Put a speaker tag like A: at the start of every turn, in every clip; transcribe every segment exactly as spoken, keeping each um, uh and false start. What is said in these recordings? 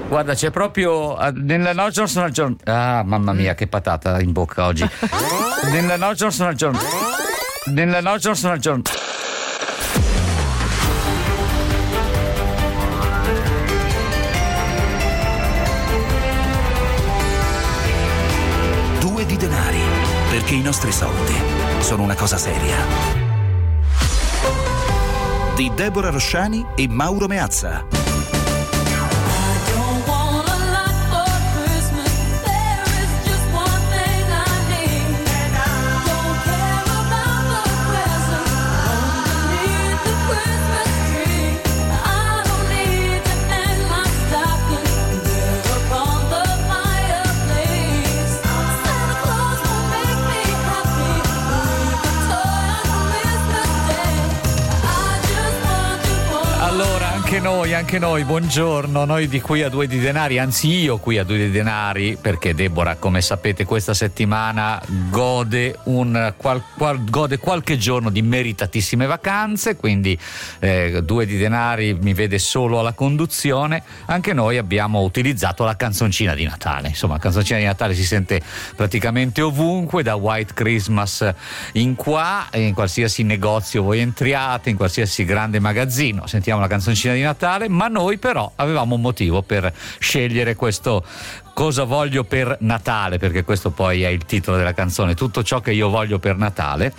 A: Guarda, c'è proprio nella No Johnson John. Ah, mamma mia, che patata in bocca oggi. Nella No Johnson John. Nella No Johnson John.
B: Due di denari, perché i nostri soldi sono una cosa seria. Di Deborah Rosciani e Mauro Meazza.
A: Anche noi, anche noi, buongiorno, noi di qui a Due di Denari, anzi io qui a Due di Denari, perché Deborah, come sapete, questa settimana gode, un, qual, qual, gode qualche giorno di meritatissime vacanze, quindi eh, Due di Denari mi vede solo alla conduzione. Anche noi abbiamo utilizzato la canzoncina di Natale, insomma la canzoncina di Natale si sente praticamente ovunque, da White Christmas in qua, in qualsiasi negozio voi entriate, in qualsiasi grande magazzino, sentiamo la canzoncina di Natale, ma noi però avevamo un motivo per scegliere questo Cosa voglio per Natale, perché questo poi è il titolo della canzone, tutto ciò che io voglio per Natale,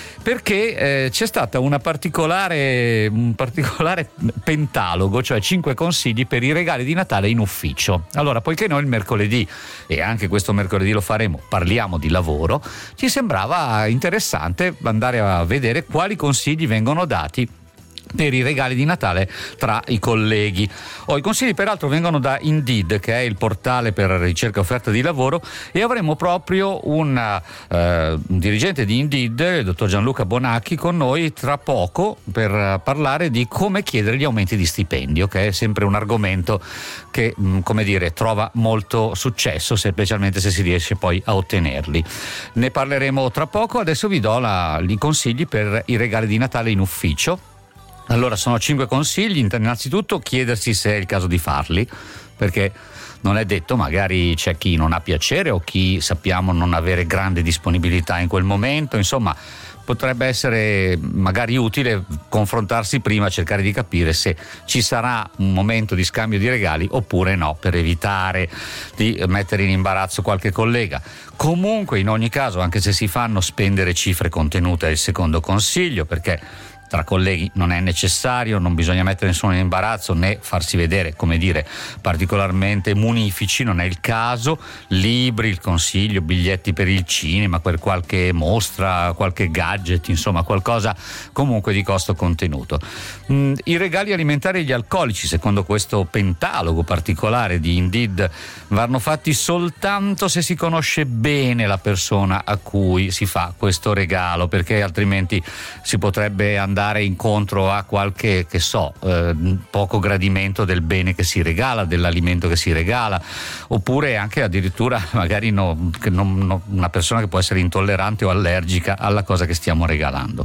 A: perché eh, c'è stata una particolare un particolare pentalogo, cioè cinque consigli per i regali di Natale in ufficio. Allora, poiché noi il mercoledì, e anche questo mercoledì lo faremo, parliamo di lavoro, ci sembrava interessante andare a vedere quali consigli vengono dati per i regali di Natale tra i colleghi. Oh, i consigli peraltro vengono da Indeed, che è il portale per ricerca e offerta di lavoro, e avremo proprio una, eh, un dirigente di Indeed, il dottor Gianluca Bonacchi, con noi tra poco per parlare di come chiedere gli aumenti di stipendio, che è sempre un argomento che, mh, come dire, trova molto successo, specialmente se si riesce poi a ottenerli. Ne parleremo tra poco. Adesso vi do la, i consigli per i regali di Natale in ufficio. Allora, sono cinque consigli. Innanzitutto chiedersi se è il caso di farli, perché non è detto, magari c'è chi non ha piacere o chi sappiamo non avere grande disponibilità in quel momento, insomma potrebbe essere magari utile confrontarsi prima, cercare di capire se ci sarà un momento di scambio di regali oppure no, per evitare di mettere in imbarazzo qualche collega. Comunque, in ogni caso, anche se si fanno, spendere cifre contenute è il secondo consiglio, perché tra colleghi non è necessario, non bisogna mettere nessuno in imbarazzo né farsi vedere, come dire, particolarmente munifici, non è il caso. Libri, il consiglio, biglietti per il cinema, per qualche mostra, qualche gadget, insomma qualcosa comunque di costo contenuto. Mm, i regali alimentari e gli alcolici, secondo questo pentalogo particolare di Indeed, vanno fatti soltanto se si conosce bene la persona a cui si fa questo regalo, perché altrimenti si potrebbe andare incontro a qualche, che so, eh, poco gradimento del bene che si regala, dell'alimento che si regala, oppure anche addirittura magari no, che non, no, una persona che può essere intollerante o allergica alla cosa che stiamo regalando.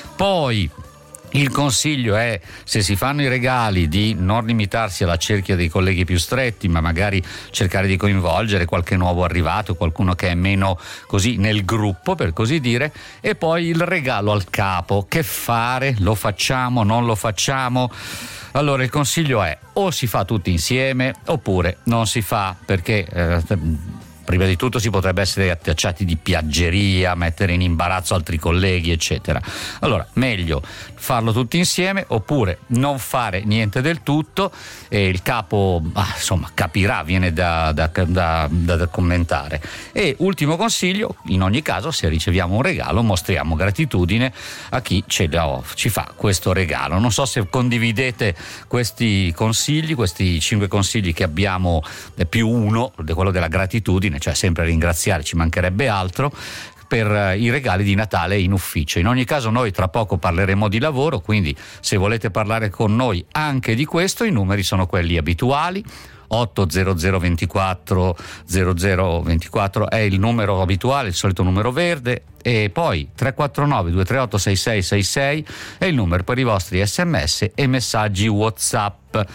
A: Poi il consiglio è, se si fanno i regali, di non limitarsi alla cerchia dei colleghi più stretti, ma magari cercare di coinvolgere qualche nuovo arrivato, qualcuno che è meno così nel gruppo, per così dire. E poi il regalo al capo, che fare? Lo facciamo? Non lo facciamo? Allora il consiglio è: o si fa tutti insieme oppure non si fa, perché eh, prima di tutto si potrebbe essere attacciati di piaggeria, mettere in imbarazzo altri colleghi, eccetera. Allora, meglio farlo tutti insieme oppure non fare niente del tutto, e il capo ah, insomma capirà, viene da, da, da, da, da commentare. E ultimo consiglio: in ogni caso, se riceviamo un regalo, mostriamo gratitudine a chi ce lo, ci fa questo regalo. Non so se condividete questi consigli, questi cinque consigli che abbiamo, più uno, quello della gratitudine, cioè sempre ringraziare, ci mancherebbe altro, per i regali di Natale in ufficio. In ogni caso noi tra poco parleremo di lavoro, quindi se volete parlare con noi anche di questo, i numeri sono quelli abituali. otto zero zero ventiquattro zero zero ventiquattro è il numero abituale, il solito numero verde, e poi tre quattro nove due tre otto sei sei sei sei è il numero per i vostri sms e messaggi WhatsApp.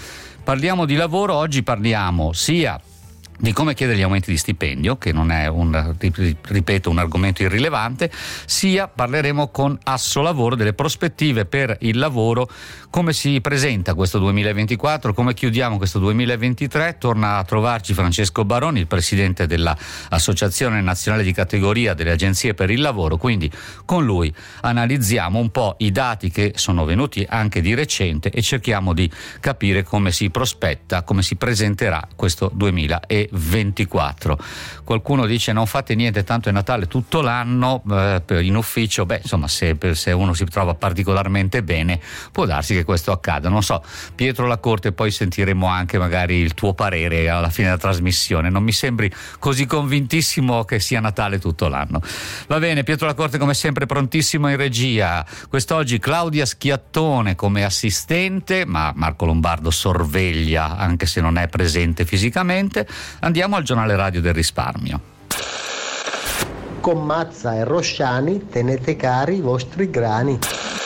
A: Parliamo di lavoro, oggi parliamo sia di come chiedere gli aumenti di stipendio, che non è un, ripeto, un argomento irrilevante, sia parleremo con Assolavoro delle prospettive per il lavoro, come si presenta questo duemilaventiquattro, come chiudiamo questo duemilaventitré. Torna a trovarci Francesco Baroni, il presidente dell'Associazione Nazionale di Categoria delle Agenzie per il Lavoro, quindi con lui analizziamo un po' i dati che sono venuti anche di recente e cerchiamo di capire come si prospetta, come si presenterà questo duemilaventiquattro. Qualcuno dice non fate niente, tanto è Natale tutto l'anno, eh, in ufficio, beh insomma se, se uno si trova particolarmente bene può darsi che questo accada, non so. Pietro Lacorte, poi sentiremo anche magari il tuo parere alla fine della trasmissione, non mi sembri così convintissimo che sia Natale tutto l'anno. Va bene, Pietro Lacorte come sempre prontissimo in regia, quest'oggi Claudia Schiattone come assistente, ma Marco Lombardo sorveglia anche se non è presente fisicamente. Andiamo al giornale radio del risparmio.
C: Con Mazza e Rosciani tenete cari i vostri grani.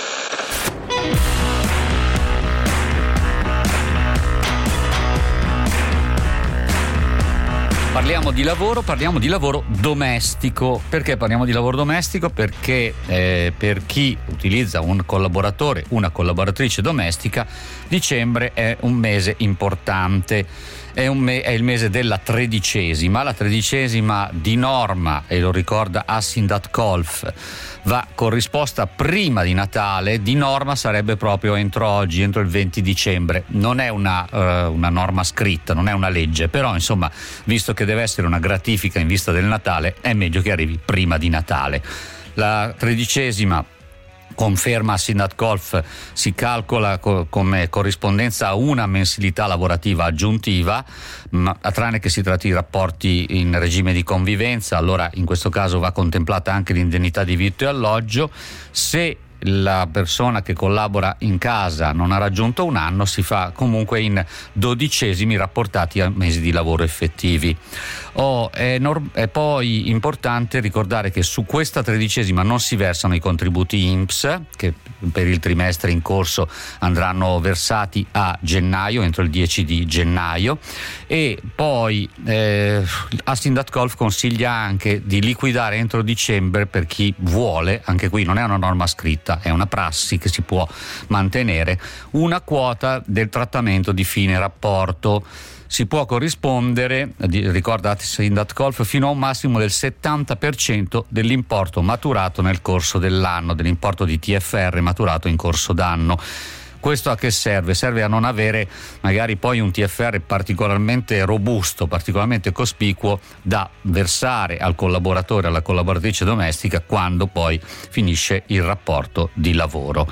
A: Parliamo di lavoro, parliamo di lavoro domestico. Perché parliamo di lavoro domestico? Perché eh, per chi utilizza un collaboratore, una collaboratrice domestica, dicembre è un mese importante. È, un me- è il mese della tredicesima, la tredicesima di norma, e lo ricorda Assindat-Colf, va corrisposta prima di Natale, di norma sarebbe proprio entro oggi, entro il venti dicembre. Non è una, uh, una norma scritta, non è una legge, però insomma, visto che deve essere una gratifica in vista del Natale, è meglio che arrivi prima di Natale. La tredicesima, conferma Assindat-Colf, si calcola co- come corrispondenza a una mensilità lavorativa aggiuntiva, ma a tranne che si tratti di rapporti in regime di convivenza, allora in questo caso va contemplata anche l'indennità di vitto e alloggio. Se la persona che collabora in casa non ha raggiunto un anno, si fa comunque in dodicesimi rapportati a mesi di lavoro effettivi. Oh, è, norm- è poi importante ricordare che su questa tredicesima non si versano i contributi I N P S, che per il trimestre in corso andranno versati a gennaio, entro il dieci di gennaio, e poi eh, Assindat-Colf consiglia anche di liquidare entro dicembre per chi vuole, anche qui non è una norma scritta, è una prassi che si può mantenere, una quota del trattamento di fine rapporto. Si può corrispondere, ricorda Assindat-Colf, fino a un massimo del settanta per cento dell'importo maturato nel corso dell'anno, dell'importo di T F R maturato in corso d'anno. Questo a che serve? Serve a non avere magari poi un T F R particolarmente robusto, particolarmente cospicuo da versare al collaboratore, alla collaboratrice domestica quando poi finisce il rapporto di lavoro.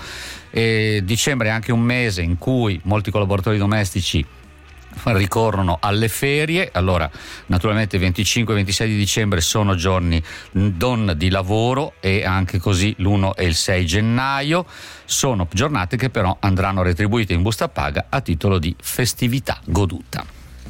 A: E dicembre è anche un mese in cui molti collaboratori domestici ricorrono alle ferie. Allora naturalmente venticinque e ventisei di dicembre sono giorni non di lavoro, e anche così l'uno e il sei gennaio sono giornate che però andranno retribuite in busta paga a titolo di festività goduta.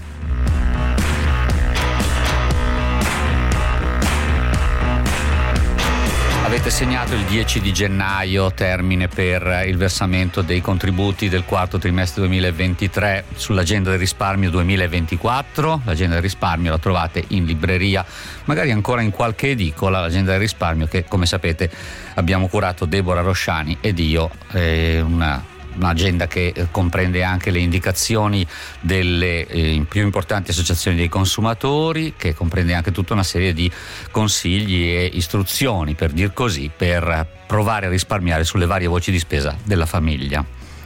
A: Avete segnato il dieci di gennaio, termine per il versamento dei contributi del quarto trimestre duemilaventitré sull'agenda del risparmio duemilaventiquattro. L'agenda del risparmio la trovate in libreria, magari ancora in qualche edicola. L'agenda del risparmio che, come sapete, abbiamo curato Deborah Rosciani ed io, è una un'agenda che comprende anche le indicazioni delle eh, più importanti associazioni dei consumatori, che comprende anche tutta una serie di consigli e istruzioni, per dir così, per provare a risparmiare sulle varie voci di spesa della famiglia.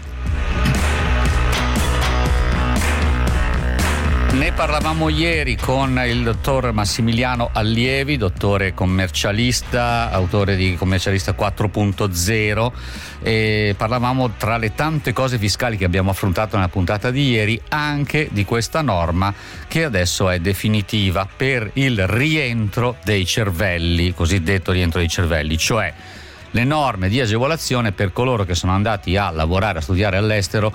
A: Ne parlavamo ieri con il dottor Massimiliano Allievi, dottore commercialista, autore di Commercialista quattro punto zero, e parlavamo, tra le tante cose fiscali che abbiamo affrontato nella puntata di ieri, anche di questa norma che adesso è definitiva per il rientro dei cervelli, cosiddetto rientro dei cervelli, cioè le norme di agevolazione per coloro che sono andati a lavorare, a studiare all'estero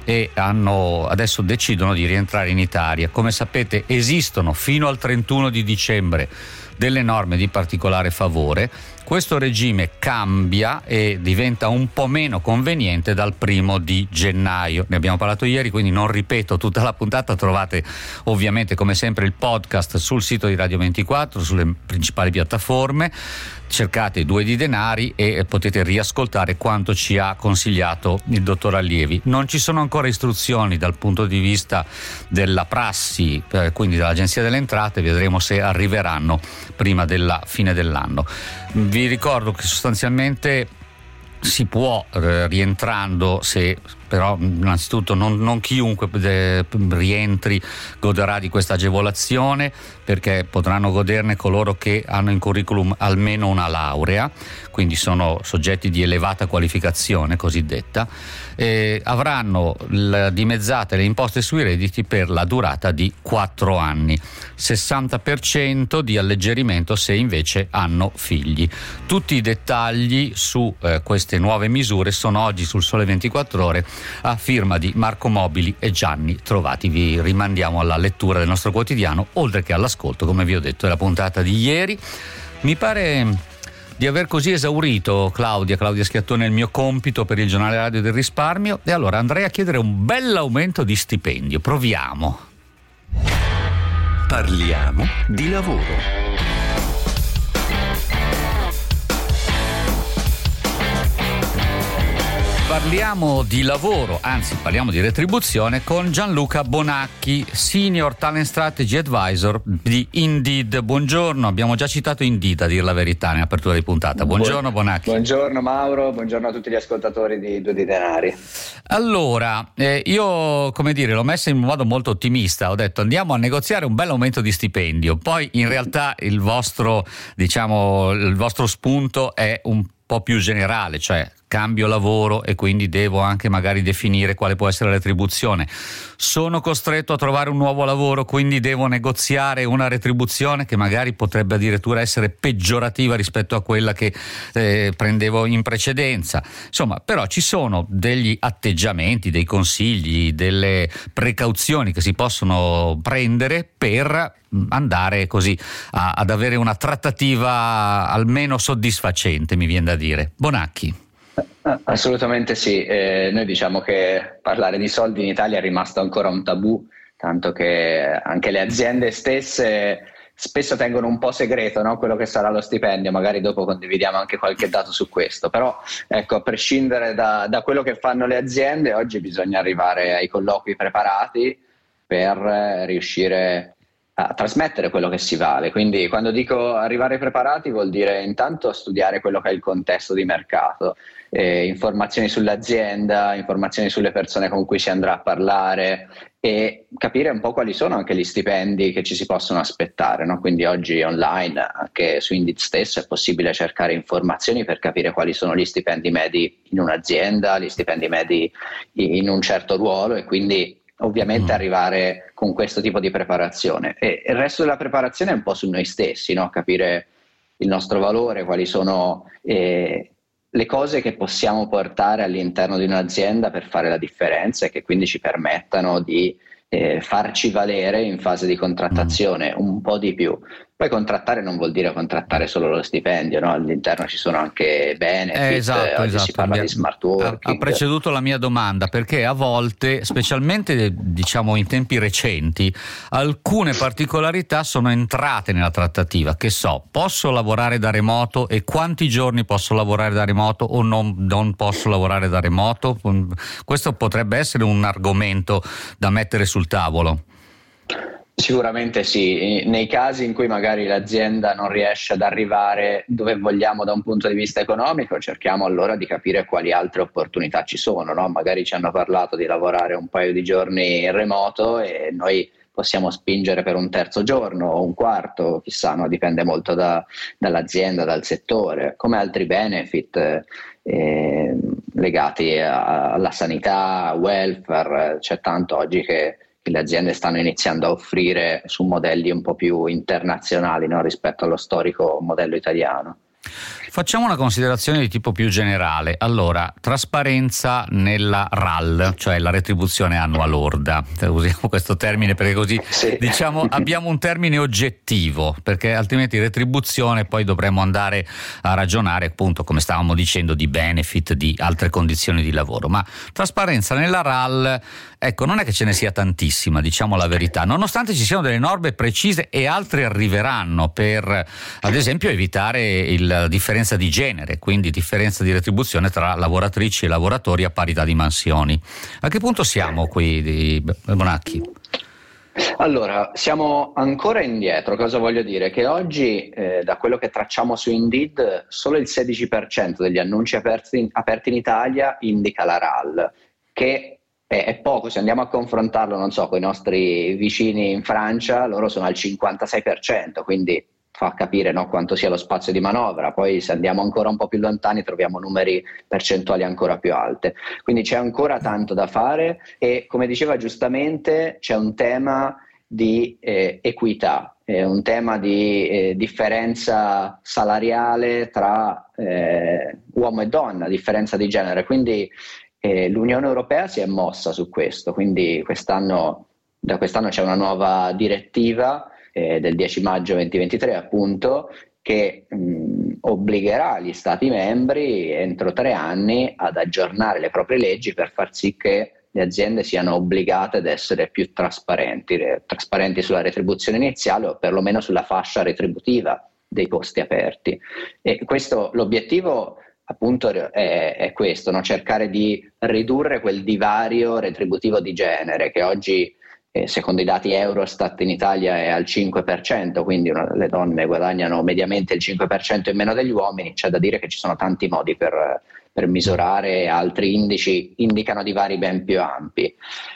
A: e hanno, adesso decidono di rientrare in Italia. Come sapete esistono fino al trentuno di dicembre delle norme di particolare favore. Questo regime cambia e diventa un po' meno conveniente dal primo di gennaio. Ne abbiamo parlato ieri, quindi non ripeto tutta la puntata. Trovate ovviamente come sempre il podcast sul sito di Radio ventiquattro, sulle principali piattaforme. Cercate Due di Denari e potete riascoltare quanto ci ha consigliato il dottor Allievi. Non ci sono ancora istruzioni dal punto di vista della prassi, eh, quindi dall'Agenzia delle Entrate. Vedremo se arriveranno prima della fine dell'anno. Vi ricordo che sostanzialmente si può, eh, rientrando, se però innanzitutto non, non chiunque eh, rientri goderà di questa agevolazione, perché potranno goderne coloro che hanno in curriculum almeno una laurea, quindi sono soggetti di elevata qualificazione cosiddetta, eh, avranno l- dimezzate le imposte sui redditi per la durata di quattro anni, sessanta per cento di alleggerimento se invece hanno figli. Tutti i dettagli su eh, queste nuove misure sono oggi sul Sole ventiquattro Ore a firma di Marco Mobili e Gianni Trovati. Vi rimandiamo alla lettura del nostro quotidiano, oltre che all'ascolto, come vi ho detto, della puntata di ieri. Mi pare di aver così esaurito Claudia, Claudia Schiattone, il mio compito per il giornale radio del risparmio, e allora andrei a chiedere un bel aumento di stipendio. Proviamo.
B: Parliamo di lavoro.
A: Parliamo di lavoro, anzi parliamo di retribuzione con Gianluca Bonacchi, Senior Talent Strategy Advisor di Indeed. Buongiorno, abbiamo già citato Indeed, a dir la verità, in apertura di puntata. Buongiorno Bonacchi.
D: Buongiorno Mauro, buongiorno a tutti gli ascoltatori di Due di Denari.
A: Allora, eh, io come dire l'ho messa in modo molto ottimista, ho detto andiamo a negoziare un bel aumento di stipendio, poi in realtà il vostro, diciamo, il vostro spunto è un po' più generale, cioè cambio lavoro e quindi devo anche magari definire quale può essere la retribuzione. Sono costretto a trovare un nuovo lavoro, quindi devo negoziare una retribuzione che magari potrebbe addirittura essere peggiorativa rispetto a quella che eh, prendevo in precedenza. Insomma, però ci sono degli atteggiamenti, dei consigli, delle precauzioni che si possono prendere per andare così a, ad avere una trattativa almeno soddisfacente, mi viene da dire. Bonacchi.
D: Assolutamente sì, eh, noi diciamo che parlare di soldi in Italia è rimasto ancora un tabù, tanto che anche le aziende stesse spesso tengono un po' segreto, no? Quello che sarà lo stipendio. Magari dopo condividiamo anche qualche dato su questo, però ecco, a prescindere da, da quello che fanno le aziende, oggi bisogna arrivare ai colloqui preparati per riuscire a trasmettere quello che si vale. Quindi quando dico arrivare preparati vuol dire intanto studiare quello che è il contesto di mercato, eh, informazioni sull'azienda, informazioni sulle persone con cui si andrà a parlare e capire un po' quali sono anche gli stipendi che ci si possono aspettare, no? Quindi oggi online, anche su Indeed stesso, è possibile cercare informazioni per capire quali sono gli stipendi medi in un'azienda, gli stipendi medi in un certo ruolo, e quindi ovviamente mm. arrivare con questo tipo di preparazione. E il resto della preparazione è un po' su noi stessi, no? Capire il nostro valore, quali sono eh, le cose che possiamo portare all'interno di un'azienda per fare la differenza e che quindi ci permettano di eh, farci valere in fase di contrattazione mm. un po' di più. Poi contrattare non vuol dire contrattare solo lo stipendio, no? All'interno ci sono anche benefit,
A: eh, esatto,
D: oggi
A: esatto.
D: si parla di smart working.
A: Ha, ha preceduto la mia domanda, perché a volte, specialmente diciamo in tempi recenti, alcune particolarità sono entrate nella trattativa. Che so, posso lavorare da remoto e quanti giorni posso lavorare da remoto o non, non posso lavorare da remoto? Questo potrebbe essere un argomento da mettere sul tavolo.
D: Sicuramente sì, nei casi in cui magari l'azienda non riesce ad arrivare dove vogliamo da un punto di vista economico, cerchiamo allora di capire quali altre opportunità ci sono, no? Magari ci hanno parlato di lavorare un paio di giorni in remoto e noi possiamo spingere per un terzo giorno o un quarto, chissà, no? Dipende molto da, dall'azienda, dal settore, come altri benefit eh, legati a, alla sanità, welfare. C'è tanto oggi che le aziende stanno iniziando a offrire su modelli un po' più internazionali, no? Rispetto allo storico modello italiano.
A: Facciamo una considerazione di tipo più generale. Allora, trasparenza nella R A L, cioè la retribuzione annua lorda. Usiamo questo termine perché così
D: sì.
A: diciamo abbiamo un termine oggettivo, perché altrimenti retribuzione poi dovremmo andare a ragionare, appunto, come stavamo dicendo, di benefit, di altre condizioni di lavoro. Ma trasparenza nella R A L, ecco, non è che ce ne sia tantissima, diciamo la verità, nonostante ci siano delle norme precise e altre arriveranno per, ad esempio, evitare il differenza di genere, quindi differenza di retribuzione tra lavoratrici e lavoratori a parità di mansioni. A che punto siamo qui, di Bonacchi?
D: Allora, siamo ancora indietro. Cosa voglio dire? Che oggi, eh, da quello che tracciamo su Indeed, solo il sedici per cento degli annunci aperti, aperti in Italia indica la R A L, che è, è poco. Se andiamo a confrontarlo, non so, con i nostri vicini in Francia, loro sono al cinquantasei per cento, quindi fa capire, no, quanto sia lo spazio di manovra. Poi se andiamo ancora un po' più lontani troviamo numeri percentuali ancora più alte, quindi c'è ancora tanto da fare e, come diceva giustamente, c'è un tema di eh, equità, è un tema di eh, differenza salariale tra eh, uomo e donna, differenza di genere, quindi eh, l'Unione Europea si è mossa su questo, quindi quest'anno, da quest'anno c'è una nuova direttiva del dieci maggio duemilaventitré, appunto, che mh, obbligherà gli Stati membri entro tre anni ad aggiornare le proprie leggi per far sì che le aziende siano obbligate ad essere più trasparenti, trasparenti sulla retribuzione iniziale o perlomeno sulla fascia retributiva dei posti aperti. E questo, l'obiettivo appunto è, è questo, no? Cercare di ridurre quel divario retributivo di genere che oggi, secondo i dati Eurostat, in Italia è al cinque per cento, quindi una, le donne guadagnano mediamente il cinque per cento in meno degli uomini. C'è da dire che ci sono tanti modi per, per misurare, altri indici indicano divari ben più ampi.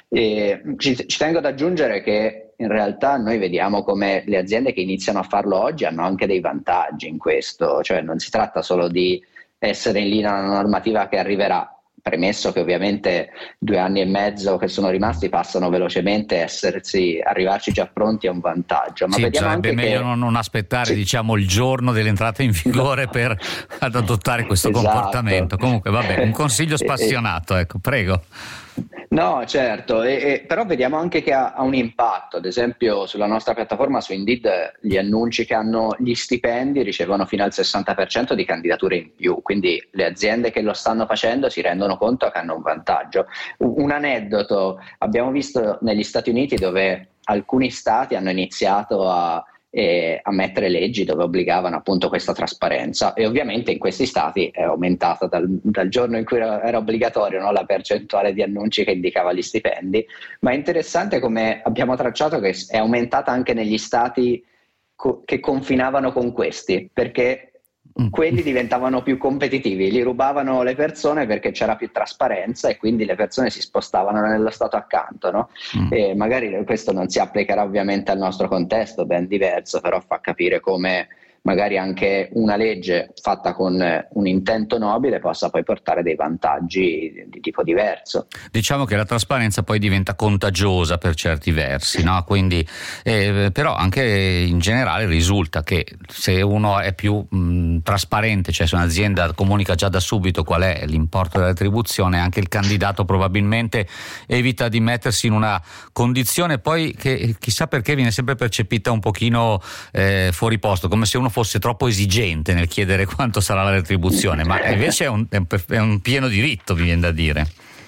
D: E ci, ci tengo ad aggiungere che in realtà noi vediamo come le aziende che iniziano a farlo oggi hanno anche dei vantaggi in questo, cioè non si tratta solo di essere in linea alla normativa che arriverà, premesso che ovviamente due anni e mezzo che sono rimasti passano velocemente, essersi, arrivarci già pronti è un vantaggio. Ma
A: sì,
D: vediamo
A: sarebbe
D: anche
A: meglio
D: che...
A: non aspettare
D: sì.
A: diciamo il giorno dell'entrata in vigore per ad adottare questo
D: esatto.
A: comportamento. Comunque vabbè, un consiglio spassionato, ecco, prego.
D: No, certo, e, e, però vediamo anche che ha, ha un impatto. Ad esempio sulla nostra piattaforma, su Indeed, gli annunci che hanno gli stipendi ricevono fino al sessanta per cento di candidature in più, quindi le aziende che lo stanno facendo si rendono conto che hanno un vantaggio. Un, un aneddoto, abbiamo visto negli Stati Uniti dove alcuni stati hanno iniziato a E a mettere leggi dove obbligavano appunto questa trasparenza, e ovviamente in questi stati è aumentata dal, dal giorno in cui era, era obbligatorio, no, la percentuale di annunci che indicava gli stipendi. Ma è interessante come abbiamo tracciato che è aumentata anche negli stati co- che confinavano con questi, perché quelli diventavano più competitivi, li rubavano le persone perché c'era più trasparenza e quindi le persone si spostavano nello stato accanto, no? Mm. E magari questo non si applicherà ovviamente al nostro contesto, ben diverso, però fa capire come magari anche una legge fatta con un intento nobile possa poi portare dei vantaggi di tipo diverso.
A: Diciamo che la trasparenza poi diventa contagiosa per certi versi, no? Quindi, eh, però anche in generale risulta che se uno è più mh, trasparente, cioè se un'azienda comunica già da subito qual è l'importo della retribuzione, anche il candidato probabilmente evita di mettersi in una condizione poi che chissà perché viene sempre percepita un pochino eh, fuori posto, come se uno fosse troppo esigente nel chiedere quanto sarà la retribuzione, ma invece è un, è un pieno diritto, mi viene da dire.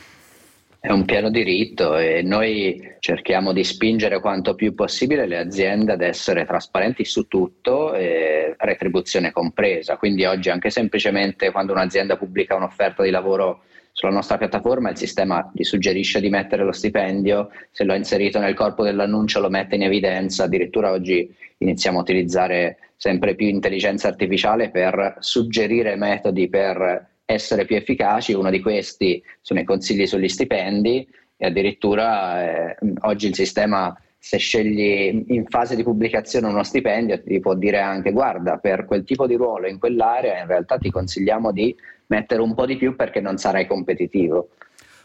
D: È un pieno diritto e noi cerchiamo di spingere quanto più possibile le aziende ad essere trasparenti su tutto, eh, retribuzione compresa. Quindi oggi anche semplicemente quando un'azienda pubblica un'offerta di lavoro sulla nostra piattaforma, il sistema gli suggerisce di mettere lo stipendio, se lo ha inserito nel corpo dell'annuncio lo mette in evidenza. Addirittura oggi iniziamo a utilizzare sempre più intelligenza artificiale per suggerire metodi per essere più efficaci. Uno di questi sono i consigli sugli stipendi e addirittura eh, oggi il sistema, se scegli in fase di pubblicazione uno stipendio, ti può dire anche: guarda, per quel tipo di ruolo in quell'area in realtà ti consigliamo di mettere un po' di più perché non sarai competitivo.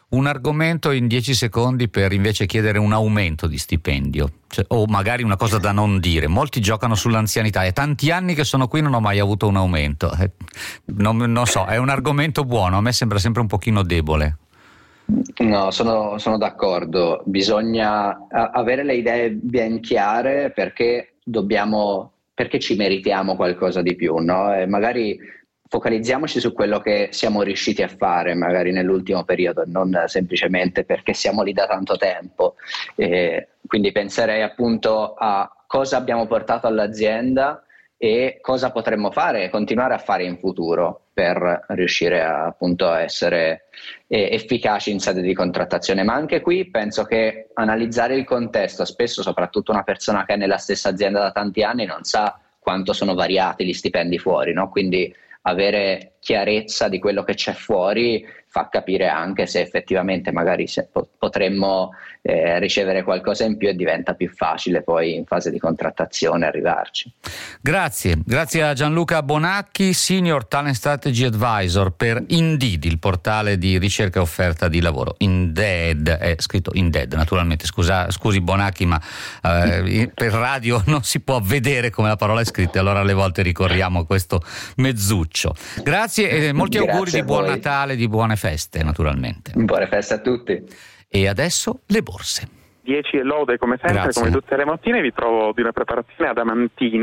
A: un argomento in dieci secondi per invece chiedere un aumento di stipendio, cioè, o magari una cosa da non dire. Molti giocano sull'anzianità, è tanti anni che sono qui, non ho mai avuto un aumento. Eh, non, non so, è un argomento buono, a me sembra sempre un pochino debole.
D: No, sono, sono d'accordo, bisogna avere le idee ben chiare, perché dobbiamo, perché ci meritiamo qualcosa di più, no? E magari focalizziamoci su quello che siamo riusciti a fare magari nell'ultimo periodo, non semplicemente perché siamo lì da tanto tempo. E quindi penserei appunto a cosa abbiamo portato all'azienda e cosa potremmo fare e continuare a fare in futuro per riuscire a, appunto a essere eh, efficaci in sede di contrattazione. Ma anche qui penso che analizzare il contesto, spesso soprattutto una persona che è nella stessa azienda da tanti anni non sa quanto sono variati gli stipendi fuori, no? Quindi avere chiarezza di quello che c'è fuori fa capire anche se effettivamente magari se potremmo eh, ricevere qualcosa in più, e diventa più facile poi in fase di contrattazione arrivarci.
A: Grazie, grazie a Gianluca Bonacchi, Senior Talent Strategy Advisor per Indeed, il portale di ricerca e offerta di lavoro. Indeed, è scritto Indeed naturalmente, scusa, scusi Bonacchi, ma eh, per radio non si può vedere come la parola è scritta, allora alle volte ricorriamo a questo mezzuccio. Grazie e molti
D: Grazie
A: auguri di buon Natale, di buone feste naturalmente.
D: Buone feste a tutti.
A: E adesso le borse.
E: dieci e lode come sempre.
A: Grazie.
E: Come tutte le mattine vi trovo di una preparazione adamantina.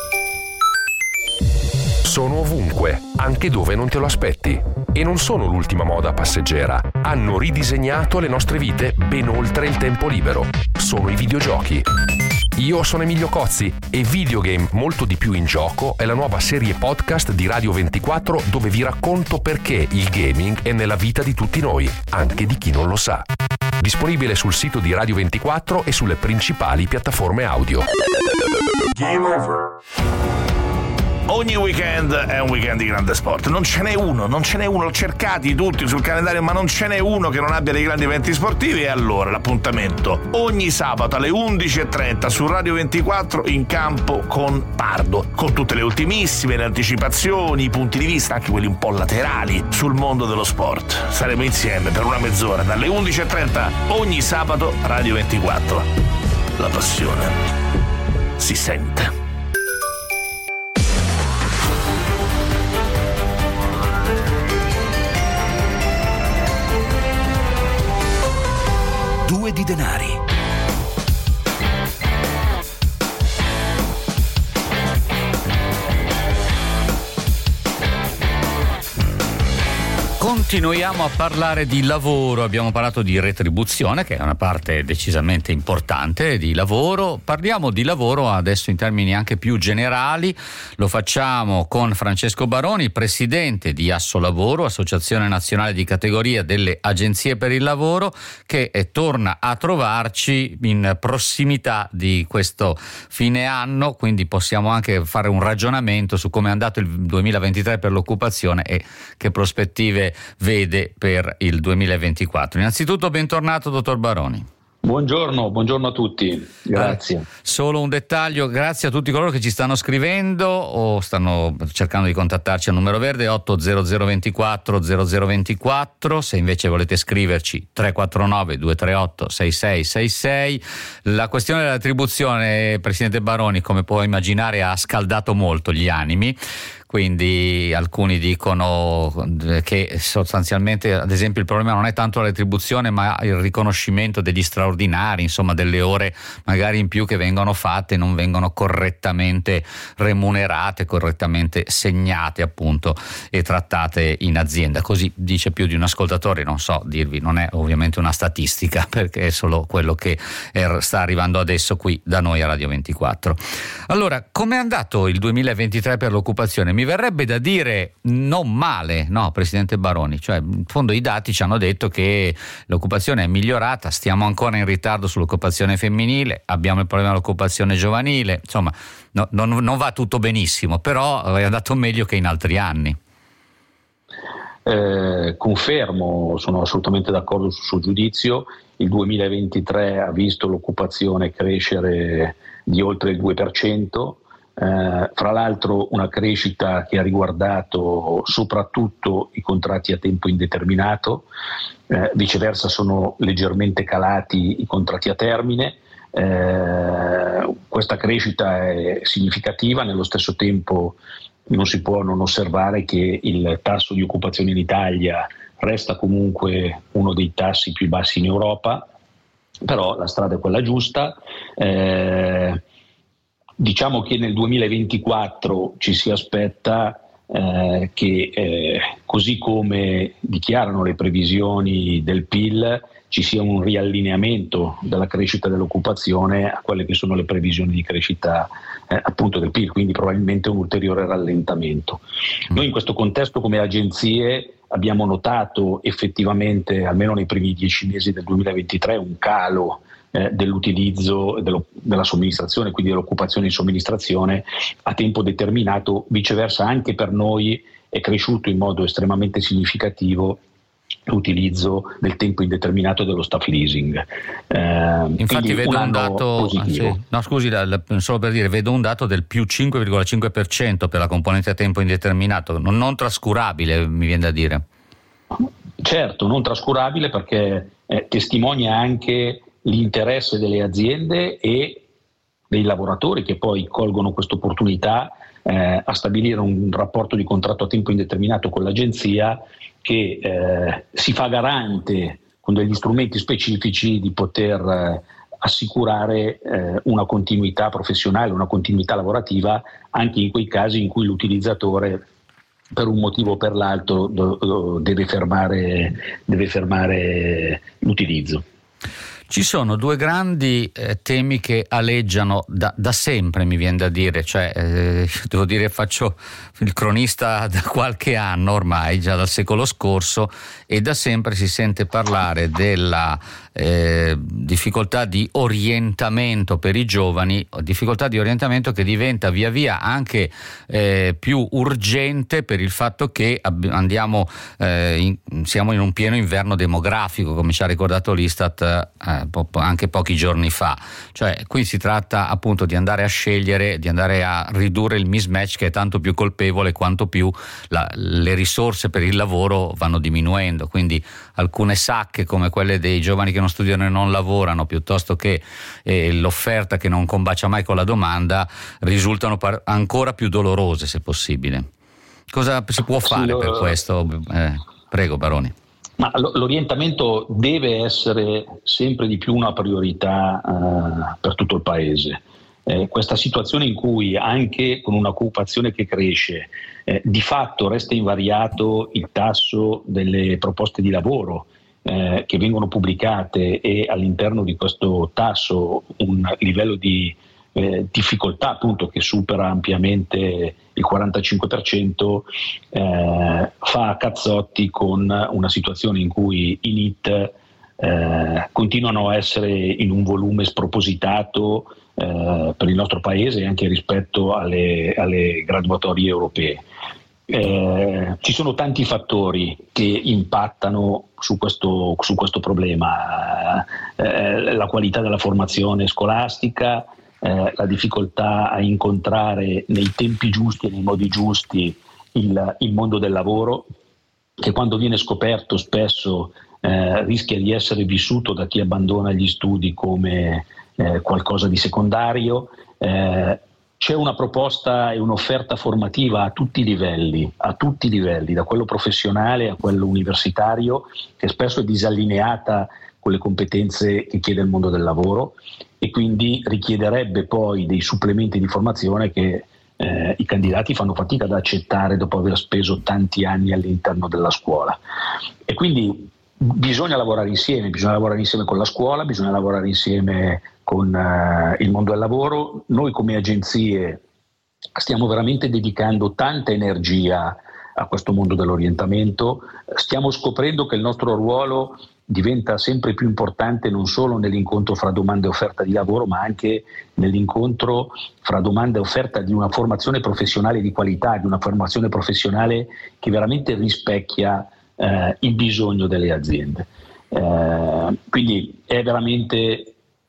F: Sono ovunque, anche dove non te lo aspetti. E non sono l'ultima moda passeggera. Hanno ridisegnato le nostre vite ben oltre il tempo libero. Sono i videogiochi. Io sono Emilio Cozzi e Videogame molto di più in gioco è la nuova serie podcast di Radio ventiquattro, dove vi racconto perché il gaming è nella vita di tutti noi, anche di chi non lo sa. Disponibile sul sito di Radio ventiquattro e sulle principali piattaforme audio.
B: Game over. Ogni weekend è un weekend di grande sport, non ce n'è uno, non ce n'è uno, l'ho cercati tutti sul calendario, ma non ce n'è uno che non abbia dei grandi eventi sportivi. E allora l'appuntamento ogni sabato alle undici e trenta su Radio ventiquattro, In Campo con Pardo, con tutte le ultimissime, le anticipazioni, i punti di vista, anche quelli un po' laterali sul mondo dello sport. Saremo insieme per una mezz'ora dalle undici e trenta ogni sabato. Radio ventiquattro, la passione si sente. Due di denari.
A: Continuiamo a parlare di lavoro, abbiamo parlato di retribuzione, che è una parte decisamente importante di lavoro. Parliamo di lavoro adesso in termini anche più generali, lo facciamo con Francesco Baroni, presidente di Assolavoro, Associazione Nazionale di Categoria delle Agenzie per il Lavoro, che eh, torna a trovarci in prossimità di questo fine anno, quindi possiamo anche fare un ragionamento su come è andato il duemilaventitré per l'occupazione e che prospettive vede per il duemilaventiquattro. Innanzitutto bentornato dottor Baroni.
G: Buongiorno, buongiorno a tutti, grazie.
A: Eh, solo un dettaglio, grazie a tutti coloro che ci stanno scrivendo o stanno cercando di contattarci al numero verde otto zero zero due quattro zero zero due quattro, se invece volete scriverci tre quattro nove due tre otto sei sei sei sei. La questione della retribuzione, Presidente Baroni, come può immaginare, ha scaldato molto gli animi. Quindi alcuni dicono che sostanzialmente, ad esempio, il problema non è tanto la retribuzione ma il riconoscimento degli straordinari, insomma delle ore magari in più che vengono fatte, non vengono correttamente remunerate, correttamente segnate appunto e trattate in azienda. Così dice più di un ascoltatore, non so dirvi, non è ovviamente una statistica perché è solo quello che è, sta arrivando adesso qui da noi a Radio ventiquattro. Allora, com'è andato il duemilaventitré per l'occupazione? Mi verrebbe da dire non male, no, Presidente Baroni? Cioè, in fondo i dati ci hanno detto che l'occupazione è migliorata, stiamo ancora in ritardo sull'occupazione femminile, abbiamo il problema dell'occupazione giovanile, insomma, no, non, non va tutto benissimo, però è andato meglio che in altri anni.
G: Eh, confermo, sono assolutamente d'accordo sul suo giudizio. Il duemilaventitré ha visto l'occupazione crescere di oltre il due per cento. Eh, fra l'altro una crescita che ha riguardato soprattutto i contratti a tempo indeterminato, eh, viceversa sono leggermente calati i contratti a termine. Eh, questa crescita è significativa, nello stesso tempo non si può non osservare che il tasso di occupazione in Italia resta comunque uno dei tassi più bassi in Europa, però la strada è quella giusta. Eh, diciamo che nel duemilaventiquattro ci si aspetta eh, che eh, così come dichiarano le previsioni del P I L ci sia un riallineamento della crescita dell'occupazione a quelle che sono le previsioni di crescita eh, appunto del P I L, quindi probabilmente un ulteriore rallentamento. Noi in questo contesto come agenzie abbiamo notato effettivamente, almeno nei primi dieci mesi del duemilaventitré, un calo eh, dell'utilizzo dello, della somministrazione, quindi dell'occupazione in somministrazione a tempo determinato. Viceversa anche per noi è cresciuto in modo estremamente significativo l'utilizzo del tempo indeterminato dello staff leasing. Eh,
A: Infatti vedo un, un dato,
G: positivo.
A: Sì, no scusi, la, la, solo per dire, vedo un dato del più cinque virgola cinque per cento per la componente a tempo indeterminato, non, non trascurabile, mi viene da dire.
G: Certo, non trascurabile perché eh, testimonia anche l'interesse delle aziende e dei lavoratori che poi colgono questa opportunità eh, a stabilire un rapporto di contratto a tempo indeterminato con l'agenzia che eh, si fa garante con degli strumenti specifici di poter eh, assicurare eh, una continuità professionale, una continuità lavorativa anche in quei casi in cui l'utilizzatore per un motivo o per l'altro do, do, deve fermare, deve fermare l'utilizzo.
A: Ci sono due grandi eh, temi che aleggiano da, da sempre, mi viene da dire, cioè eh, devo dire faccio il cronista da qualche anno ormai, già dal secolo scorso, e da sempre si sente parlare della eh, difficoltà di orientamento per i giovani, difficoltà di orientamento che diventa via via anche eh, più urgente per il fatto che ab- andiamo eh, in, siamo in un pieno inverno demografico, come ci ha ricordato l'Istat eh, anche pochi giorni fa. Cioè qui si tratta appunto di andare a scegliere, di andare a ridurre il mismatch che è tanto più colpevole quanto più la, le risorse per il lavoro vanno diminuendo, quindi alcune sacche come quelle dei giovani che non studiano e non lavorano piuttosto che eh, l'offerta che non combacia mai con la domanda risultano par- ancora più dolorose se possibile. Cosa si può fare per questo? Eh, prego Baroni.
G: Ma l'orientamento deve essere sempre di più una priorità eh, per tutto il Paese. Eh, questa situazione in cui anche con un'occupazione che cresce, eh, di fatto resta invariato il tasso delle proposte di lavoro eh, che vengono pubblicate e all'interno di questo tasso un livello di eh, difficoltà appunto che supera ampiamente il quarantacinque per cento, eh, fa a cazzotti con una situazione in cui i N I T eh, continuano a essere in un volume spropositato eh, per il nostro paese e anche rispetto alle, alle graduatorie europee. Eh, ci sono tanti fattori che impattano su questo, su questo problema, eh, la qualità della formazione scolastica, Eh, la difficoltà a incontrare nei tempi giusti e nei modi giusti il, il mondo del lavoro, che quando viene scoperto spesso eh, rischia di essere vissuto da chi abbandona gli studi come eh, qualcosa di secondario. Eh, c'è una proposta e un'offerta formativa a tutti i livelli, a tutti i livelli, da quello professionale a quello universitario, che spesso è disallineata con le competenze che chiede il mondo del lavoro e quindi richiederebbe poi dei supplementi di formazione che eh, i candidati fanno fatica ad accettare dopo aver speso tanti anni all'interno della scuola. E quindi bisogna lavorare insieme, bisogna lavorare insieme con la scuola, bisogna lavorare insieme con eh, il mondo del lavoro. Noi come agenzie stiamo veramente dedicando tanta energia a questo mondo dell'orientamento, stiamo scoprendo che il nostro ruolo diventa sempre più importante non solo nell'incontro fra domanda e offerta di lavoro, ma anche nell'incontro fra domanda e offerta di una formazione professionale di qualità, di una formazione professionale che veramente rispecchia eh, il bisogno delle aziende. Eh, quindi è veramente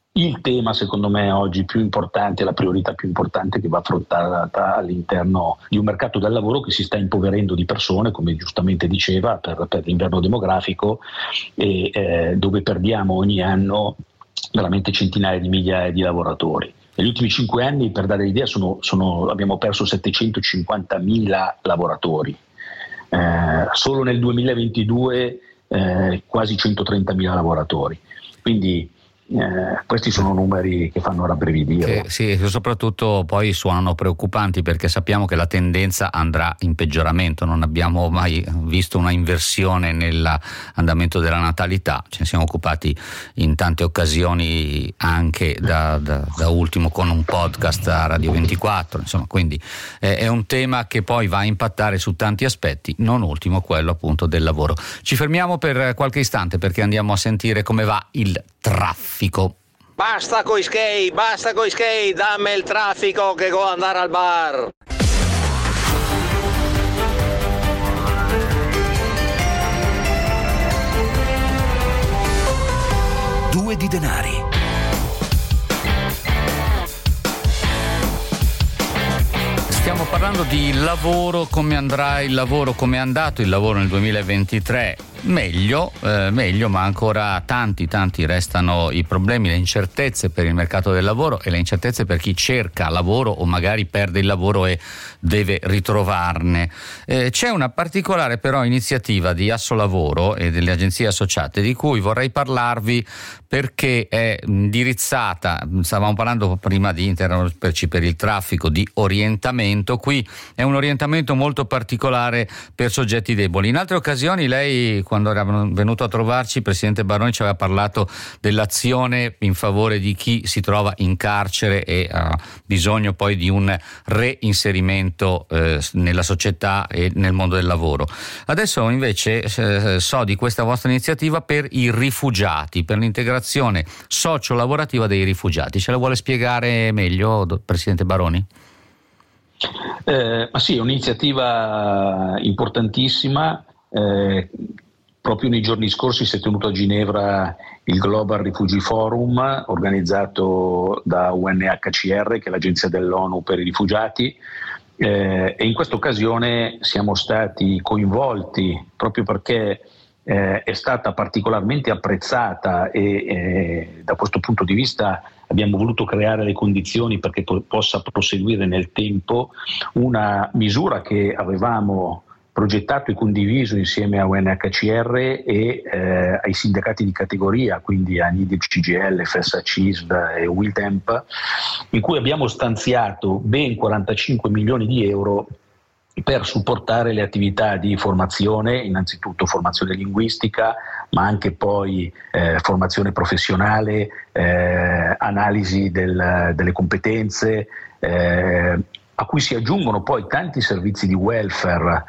G: il tema secondo me oggi più importante, la priorità più importante che va affrontata all'interno di un mercato del lavoro che si sta impoverendo di persone, come giustamente diceva, per, per l'inverno demografico, e eh, dove perdiamo ogni anno veramente centinaia di migliaia di lavoratori. Negli ultimi cinque anni, per dare l'idea, sono, sono, abbiamo perso settecentocinquantamila lavoratori. Eh, solo nel duemilaventidue eh, quasi centotrentamila lavoratori. Quindi Eh, questi sono numeri che fanno rabbrividire.
A: Che, sì, soprattutto poi suonano preoccupanti, perché sappiamo che la tendenza andrà in peggioramento. Non abbiamo mai visto una inversione nell'andamento della natalità, ce ne siamo occupati in tante occasioni, anche da, da, da ultimo con un podcast a Radio ventiquattro, insomma, quindi eh, è un tema che poi va a impattare su tanti aspetti, non ultimo quello appunto del lavoro. Ci fermiamo per qualche istante perché andiamo a sentire come va il traffico.
H: Basta coi skate, basta coi skate, dammi il traffico che devo andare al bar.
F: Due di denari.
A: Stiamo parlando di lavoro, come andrà il lavoro, come è andato il lavoro nel duemilaventitré. Meglio, eh, meglio, ma ancora tanti, tanti restano i problemi, le incertezze per il mercato del lavoro e le incertezze per chi cerca lavoro o magari perde il lavoro e deve ritrovarne. Eh, c'è una particolare però iniziativa di Assolavoro e delle agenzie associate di cui vorrei parlarvi, perché è indirizzata, stavamo parlando prima di interrompere per il traffico, di orientamento. Qui è un orientamento molto particolare per soggetti deboli. In altre occasioni lei, quando era venuto a trovarci, Presidente Baroni, ci aveva parlato dell'azione in favore di chi si trova in carcere e ha bisogno poi di un reinserimento eh, nella società e nel mondo del lavoro. Adesso invece eh, so di questa vostra iniziativa per i rifugiati, per l'integrazione socio-lavorativa dei rifugiati. Ce la vuole spiegare meglio, Presidente Baroni?
G: Eh, ma sì, è un'iniziativa importantissima. Eh, proprio nei giorni scorsi si è tenuto a Ginevra il Global Refugee Forum, organizzato da U N H C R, che è l'agenzia dell'ONU per i rifugiati, eh, e in questa occasione siamo stati coinvolti proprio perché eh, è stata particolarmente apprezzata e eh, da questo punto di vista abbiamo voluto creare le condizioni perché po- possa proseguire nel tempo una misura che avevamo progettato e condiviso insieme a U N H C R e eh, ai sindacati di categoria, quindi a N I D, C G L, F S A C I S V e Wiltemp, in cui abbiamo stanziato ben quarantacinque milioni di euro per supportare le attività di formazione, innanzitutto formazione linguistica, ma anche poi eh, formazione professionale, eh, analisi del, delle competenze, eh, a cui si aggiungono poi tanti servizi di welfare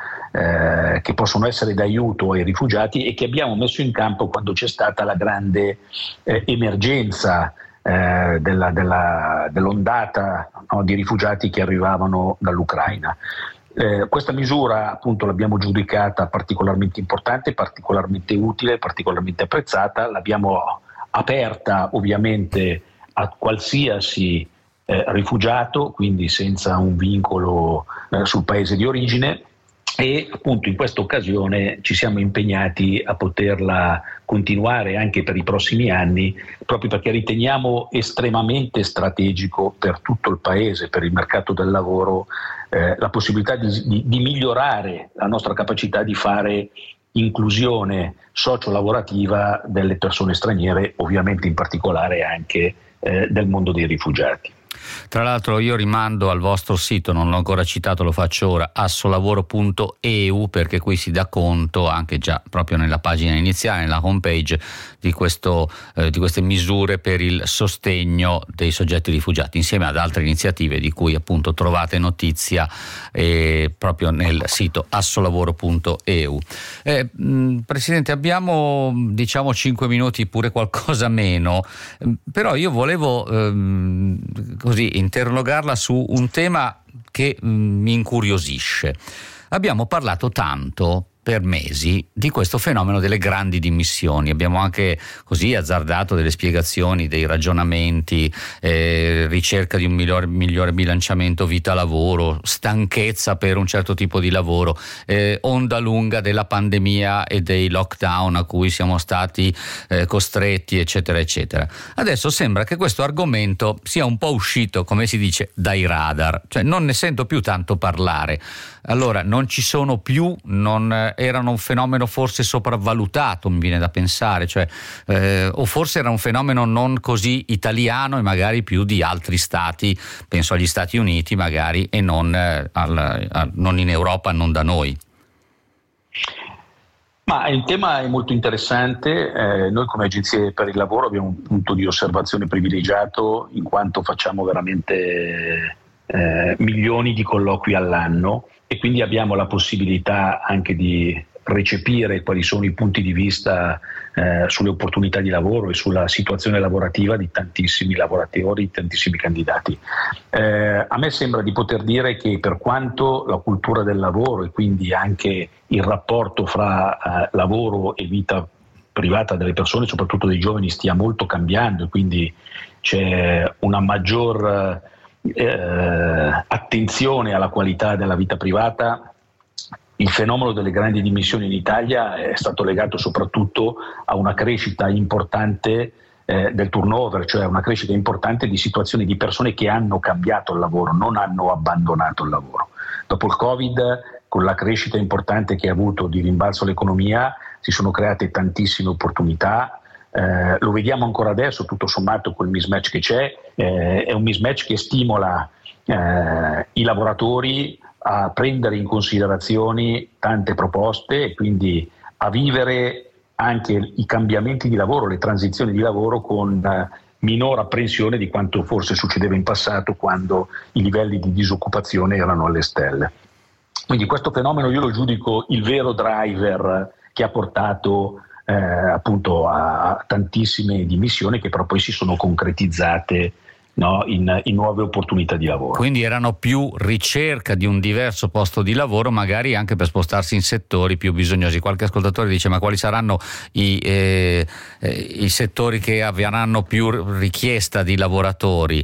G: eh, che possono essere d'aiuto ai rifugiati e che abbiamo messo in campo quando c'è stata la grande eh, emergenza eh, della, della, dell'ondata no, di rifugiati che arrivavano dall'Ucraina. Eh, questa misura appunto l'abbiamo giudicata particolarmente importante, particolarmente utile, particolarmente apprezzata, l'abbiamo aperta ovviamente a qualsiasi eh, rifugiato, quindi senza un vincolo eh, sul paese di origine, e appunto in questa occasione ci siamo impegnati a poterla continuare anche per i prossimi anni, proprio perché riteniamo estremamente strategico per tutto il paese, per il mercato del lavoro, eh, la possibilità di, di, di migliorare la nostra capacità di fare inclusione socio-lavorativa delle persone straniere, ovviamente in particolare anche eh, del mondo dei rifugiati.
A: Tra l'altro io rimando al vostro sito, non l'ho ancora citato, lo faccio ora, assolavoro punto e u, perché qui si dà conto anche già proprio nella pagina iniziale, nella homepage, di, questo, eh, di queste misure per il sostegno dei soggetti rifugiati, insieme ad altre iniziative di cui appunto trovate notizia eh, proprio nel sito assolavoro punto e u. Eh, mh, Presidente, abbiamo diciamo cinque minuti, pure qualcosa meno, però io volevo ehm, così interrogarla su un tema che mh, mi incuriosisce. Abbiamo parlato tanto per mesi di questo fenomeno delle grandi dimissioni. Abbiamo anche così azzardato delle spiegazioni, dei ragionamenti, eh, ricerca di un migliore, migliore bilanciamento vita-lavoro, stanchezza per un certo tipo di lavoro, eh, onda lunga della pandemia e dei lockdown a cui siamo stati eh, costretti, eccetera eccetera. Adesso sembra che questo argomento sia un po' uscito, come si dice, dai radar, cioè non ne sento più tanto parlare. Allora non ci sono più, non erano un fenomeno forse sopravvalutato, mi viene da pensare, cioè, eh, o forse era un fenomeno non così italiano e magari più di altri stati, penso agli Stati Uniti magari, e non, eh, al, al, non in Europa, non da noi.
G: Ma il tema è molto interessante, eh, noi come agenzie per il lavoro abbiamo un punto di osservazione privilegiato in quanto facciamo veramente eh, milioni di colloqui all'anno e quindi abbiamo la possibilità anche di recepire quali sono i punti di vista eh, sulle opportunità di lavoro e sulla situazione lavorativa di tantissimi lavoratori, di tantissimi candidati. Eh, a me sembra di poter dire che per quanto la cultura del lavoro e quindi anche il rapporto fra eh, lavoro e vita privata delle persone, soprattutto dei giovani, stia molto cambiando e quindi c'è una maggior eh, attenzione alla qualità della vita privata, il fenomeno delle grandi dimissioni in Italia è stato legato soprattutto a una crescita importante eh, del turnover, cioè una crescita importante di situazioni di persone che hanno cambiato il lavoro, non hanno abbandonato il lavoro. Dopo il Covid, con la crescita importante che ha avuto di rimbalzo l'economia, si sono create tantissime opportunità. Eh, lo vediamo ancora adesso, tutto sommato quel mismatch che c'è, eh, è un mismatch che stimola eh, i lavoratori a prendere in considerazione tante proposte e quindi a vivere anche i cambiamenti di lavoro, le transizioni di lavoro con eh, minor apprensione di quanto forse succedeva in passato quando i livelli di disoccupazione erano alle stelle. Quindi questo fenomeno io lo giudico il vero driver che ha portato eh, appunto a, a tantissime dimissioni che però poi si sono concretizzate, no, in, in nuove opportunità di lavoro.
A: Quindi erano più ricerca di un diverso posto di lavoro, magari anche per spostarsi in settori più bisognosi. Qualche ascoltatore dice: ma quali saranno i, eh, eh, i settori che avranno più richiesta di lavoratori?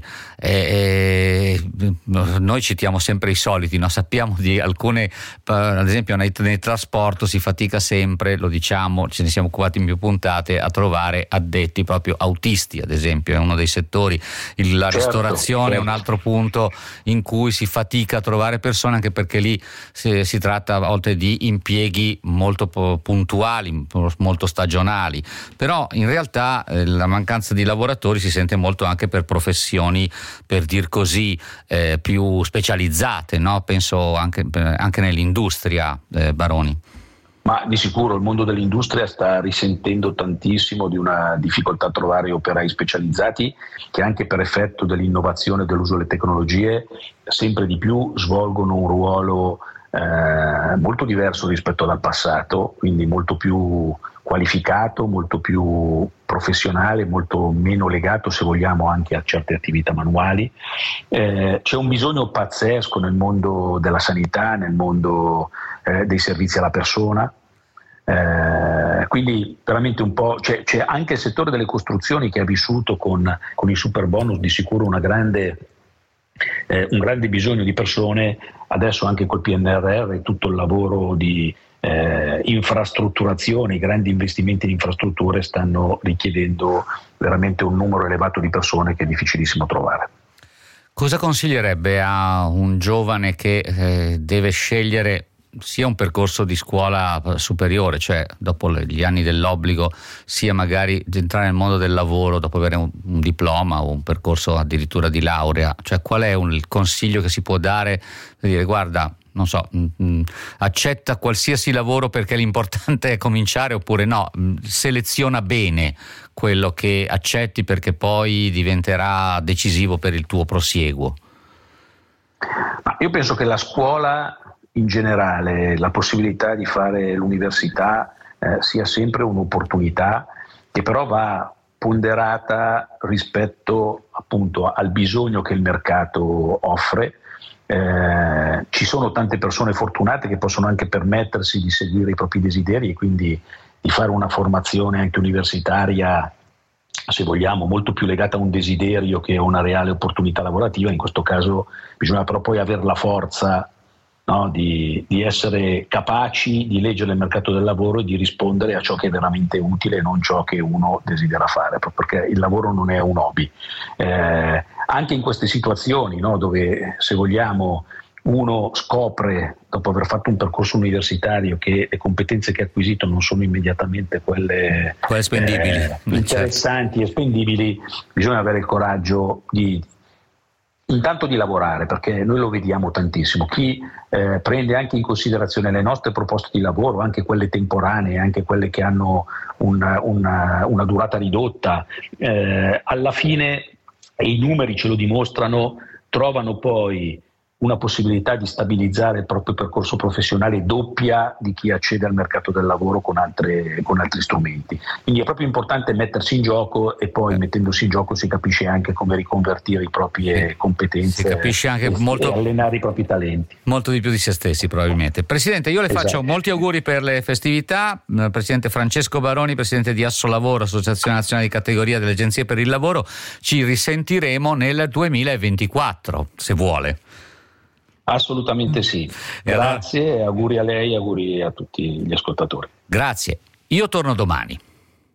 A: Eh, eh, noi citiamo sempre i soliti, no? Sappiamo di alcune, ad esempio nei, nel trasporto si fatica sempre, lo diciamo, ce ne siamo occupati in più puntate, a trovare addetti proprio autisti, ad esempio, è uno dei settori. Il La
G: certo,
A: ristorazione certo. È un altro punto in cui si fatica a trovare persone, anche perché lì si, si tratta a volte di impieghi molto puntuali, molto stagionali, però in realtà eh, la mancanza di lavoratori si sente molto anche per professioni, per dir così, eh, più specializzate, no? Penso anche, anche nell'industria, eh, Baroni.
G: Ma di sicuro il mondo dell'industria sta risentendo tantissimo di una difficoltà a trovare operai specializzati che anche per effetto dell'innovazione e dell'uso delle tecnologie sempre di più svolgono un ruolo eh, molto diverso rispetto al passato, quindi molto più qualificato, molto più professionale, molto meno legato, se vogliamo, anche a certe attività manuali. Eh, c'è un bisogno pazzesco nel mondo della sanità, nel mondo eh, dei servizi alla persona. Eh, quindi veramente un po' c'è, c'è anche il settore delle costruzioni che ha vissuto con, con i super bonus di sicuro una grande, eh, un grande bisogno di persone. Adesso anche col P N R R tutto il lavoro di eh, infrastrutturazione, i grandi investimenti in infrastrutture stanno richiedendo veramente un numero elevato di persone che è difficilissimo trovare.
A: Cosa consiglierebbe a un giovane che eh, deve scegliere sia un percorso di scuola superiore, cioè dopo gli anni dell'obbligo, sia magari di entrare nel mondo del lavoro dopo avere un, un diploma o un percorso addirittura di laurea? Cioè, qual è un, il consiglio che si può dare per dire: guarda, non so, mh, accetta qualsiasi lavoro perché l'importante è cominciare, oppure no, mh, seleziona bene quello che accetti perché poi diventerà decisivo per il tuo prosieguo?
G: Ma io penso che la scuola in generale, la possibilità di fare l'università eh, sia sempre un'opportunità che però va ponderata rispetto appunto al bisogno che il mercato offre Eh, ci sono tante persone fortunate che possono anche permettersi di seguire i propri desideri e quindi di fare una formazione anche universitaria, se vogliamo, molto più legata a un desiderio che a una reale opportunità lavorativa. In questo caso bisogna però poi avere la forza, no, di, di essere capaci di leggere il mercato del lavoro e di rispondere a ciò che è veramente utile e non ciò che uno desidera fare, proprio perché il lavoro non è un hobby. Eh, anche in queste situazioni, no, dove, se vogliamo, uno scopre, dopo aver fatto un percorso universitario, che le competenze che ha acquisito non sono immediatamente quelle,
A: quelle spendibili,
G: eh, interessanti, certo, e spendibili, bisogna avere il coraggio di intanto di lavorare, perché noi lo vediamo tantissimo. Chi eh, prende anche in considerazione le nostre proposte di lavoro, anche quelle temporanee, anche quelle che hanno una, una, una durata ridotta, eh, alla fine, e i numeri ce lo dimostrano, trovano poi una possibilità di stabilizzare il proprio percorso professionale doppia di chi accede al mercato del lavoro con, altre, con altri strumenti. Quindi è proprio importante mettersi in gioco, e poi mettendosi in gioco si capisce anche come riconvertire le proprie competenze,
A: si capisce anche
G: e,
A: molto,
G: e allenare i propri talenti.
A: Molto di più di se stessi probabilmente. Presidente, io le
G: Esatto.
A: faccio molti auguri per le festività. Presidente Francesco Baroni, Presidente di Assolavoro, Associazione Nazionale di Categoria delle Agenzie per il Lavoro. Ci risentiremo nel duemilaventiquattro, se vuole.
G: Assolutamente sì. Grazie, auguri a lei, auguri a tutti gli ascoltatori.
A: Grazie. Io torno domani.